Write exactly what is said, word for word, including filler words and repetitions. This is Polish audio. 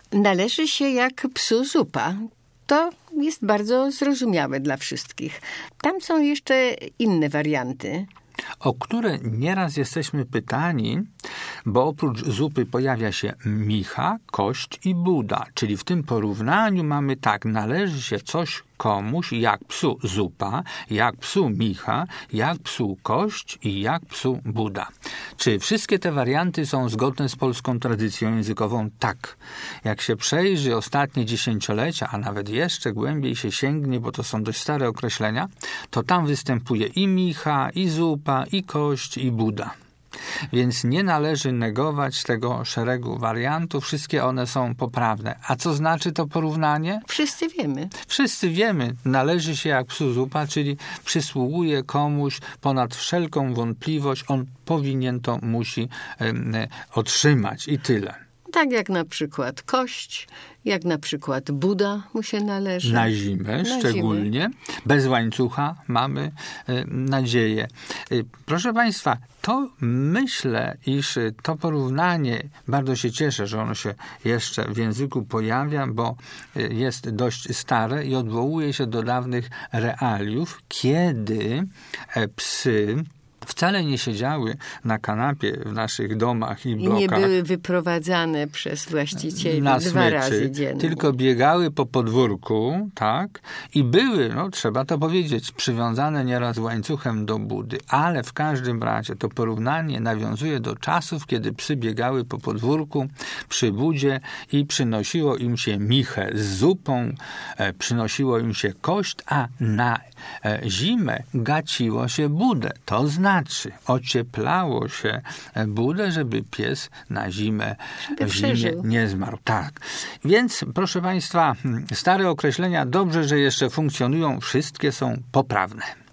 Należy się jak psu zupa. To jest bardzo zrozumiałe dla wszystkich. Tam są jeszcze inne warianty, o które nieraz jesteśmy pytani, bo oprócz zupy pojawia się micha, kość i buda. Czyli w tym porównaniu mamy tak, należy się coś komuś jak psu zupa, jak psu micha, jak psu kość i jak psu buda. Czy wszystkie te warianty są zgodne z polską tradycją językową? Tak. Jak się przejrzy ostatnie dziesięciolecia, a nawet jeszcze głębiej się sięgnie, bo to są dość stare określenia, to tam występuje i micha, i zupa, i kość, i buda. Więc nie należy negować tego szeregu wariantów. Wszystkie one są poprawne. A co znaczy to porównanie? Wszyscy wiemy. Wszyscy wiemy. Należy się jak psu zupa, czyli przysługuje komuś ponad wszelką wątpliwość. On powinien to, musi um, otrzymać i tyle. Tak jak na przykład kość, jak na przykład buda mu się należy. Na zimę na szczególnie. Zimę. Bez łańcucha mamy y, nadzieję. Y, proszę Państwa, to myślę, iż to porównanie, bardzo się cieszę, że ono się jeszcze w języku pojawia, bo y, jest dość stare i odwołuje się do dawnych realiów, kiedy y, psy wcale nie siedziały na kanapie w naszych domach i blokach. I nie były wyprowadzane przez właścicieli na dwa smyczy, razy dziennie. tylko biegały po podwórku, tak? I były, no trzeba to powiedzieć, przywiązane nieraz łańcuchem do budy. Ale w każdym razie to porównanie nawiązuje do czasów, kiedy psy biegały po podwórku przy budzie i przynosiło im się michę z zupą, e, przynosiło im się kość, a na e, zimę gaciło się budę. To znaczy, ocieplało się budę, żeby pies na zimę w zimie nie zmarł. Tak. Więc, proszę Państwa, stare określenia dobrze, że jeszcze funkcjonują. Wszystkie są poprawne.